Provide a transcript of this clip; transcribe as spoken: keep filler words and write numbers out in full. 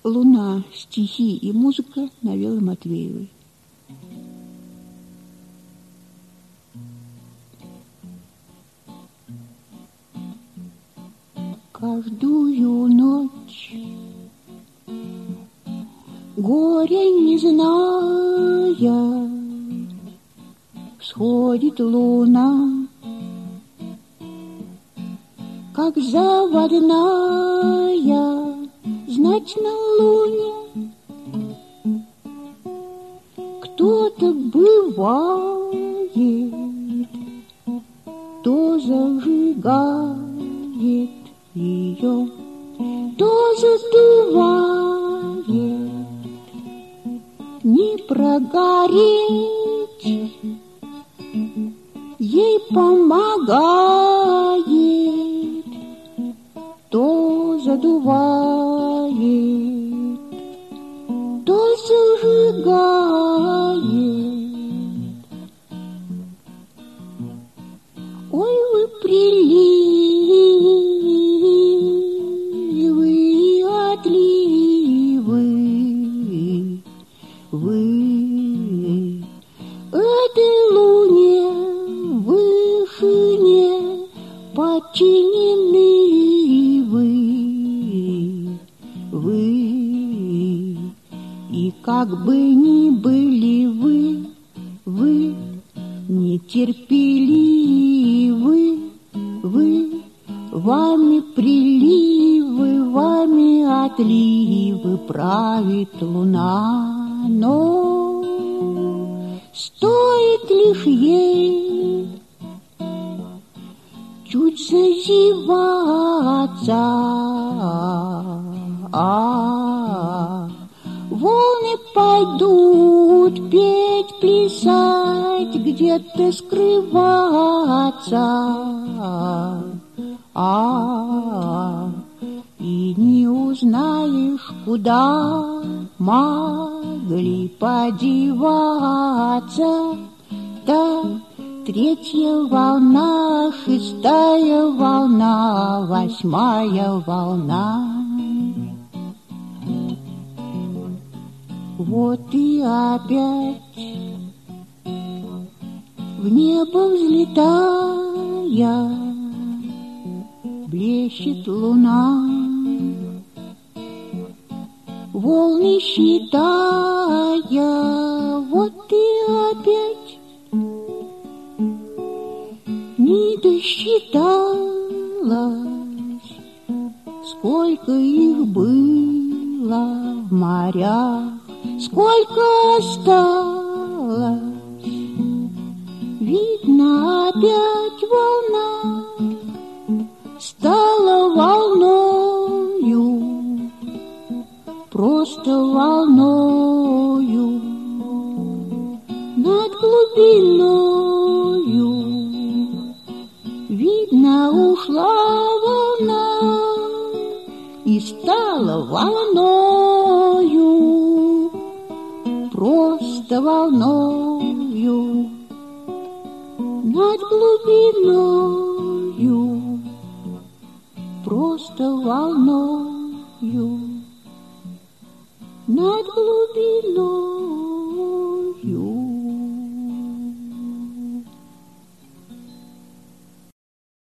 Луна, стихи и музыка Навелы Матвеевой. Каждую ночь, горя не зная, всходит луна, как заводная, знать на луне кто-то бывает, то зажигает ее, то задувает, не прогореть ей помогает, то задувает, то зажигает. Ой, вы приливы, отливы, вы этой луне вышине подчинены, вы, вы, и как бы ни были вы, вы нетерпеливы, вы, вами приливы, вами отливы правит луна, но стоит лишь ей чуть зазеваться, а волны пойдут петь, плясать, где-то скрываться, а и не узнаешь, куда могли подеваться. Да, третья волна, шестая волна, восьмая волна. Вот и опять в небо взлетая блещет луна, волны считая, вот и опять не досчиталась, сколько их было в морях, сколько осталось. Видно, опять волна стала волною, просто волною над глубиною. Видно, ушла волна и стала волною, просто волною над глубиною, просто волною над глубиной.